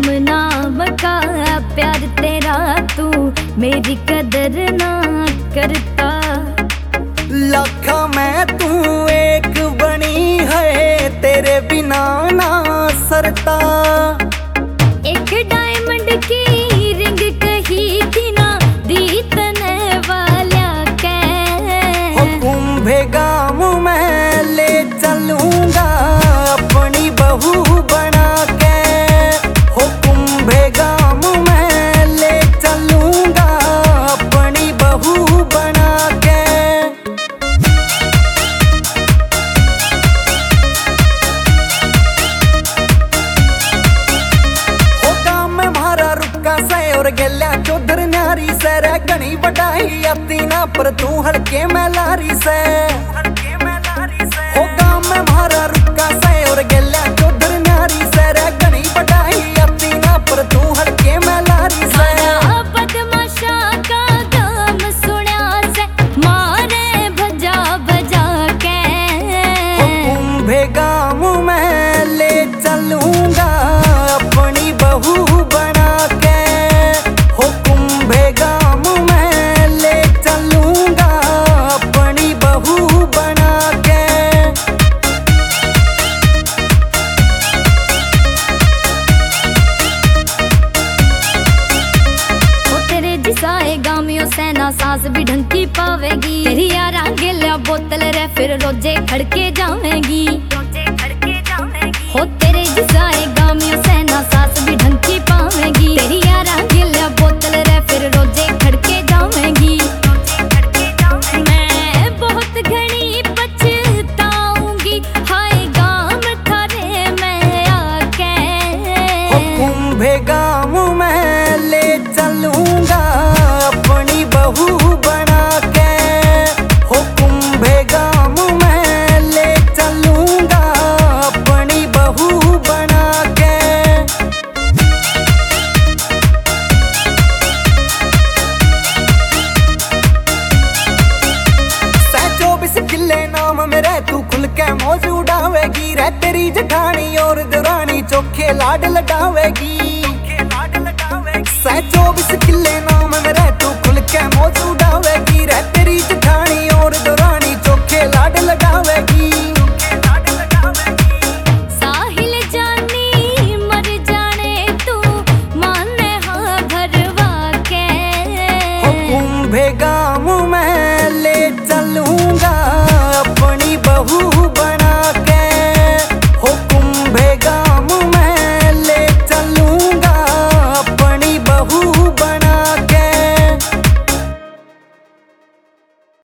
नाम नाम का प्यार तेरा, तू मेरी कदर ना करता। लाखा में तू एक बनी है, तेरे बिना ना सरता। एक डायमंड की रिंग कही थी ना, दी तने वाल्या के। कुंभे गाँव में ले चलूंगा अपनी बहू बना के। हो कुंभे गाँव में ले चलूंगा अपनी बहू बना के। हो गाँव में म्हारा रुका से और गेल्या चौधर न्यारी से रे घनी बढ़ाई आती ना, पर तू हल्के में लारी से। हो गाँव में म्हारा रुका से और गेल्या चौधर न्यारी से रे घनी बढ़ाई आती ना, पर तू हल्के में लारी से। बदमाशा का गाम सुना से मारे भजा भजा के। हो कुंभे गाँव में ले चलूंगा अपनी बहू बना के। हो कुंभे गाँव में ले चलूंगा अपनी बहू बना के। तेरे जिसाए गामियों से ना सांस भी ढंग की पावेगी। तेरी यारा गिला बोतल रे फिर रोजे खड़के जावेगी। हो तेरे जिसाए गामियों से ना सांस भी ढंग की पावेगी। तेरी यारा गिला बोतल रे फिर रोजे खड़के जावेगी। मैं बहुत घनी पछताऊंगी हाय गाम थारे में आके। हो कुंभे गाँव में ले चलूंगा अपनी बहू बना के। हो कुंभे गाँव में ले चलूंगा अपनी बहू बना के। सै 24 किले नाम मेरे तू खुल के मौज उड़ावेगी रे। तेरी जठानी और दुरानी चोखे लाड लगावेगी। सै 24 किले नाम मेरे तू खुल के मौज उड़ावेगी रे। तेरी जठानी और दुरानी चोखे लाड लगावेगी। साहिल जानी मर जाने तू माने हाँ भरवा के। हो कुंभे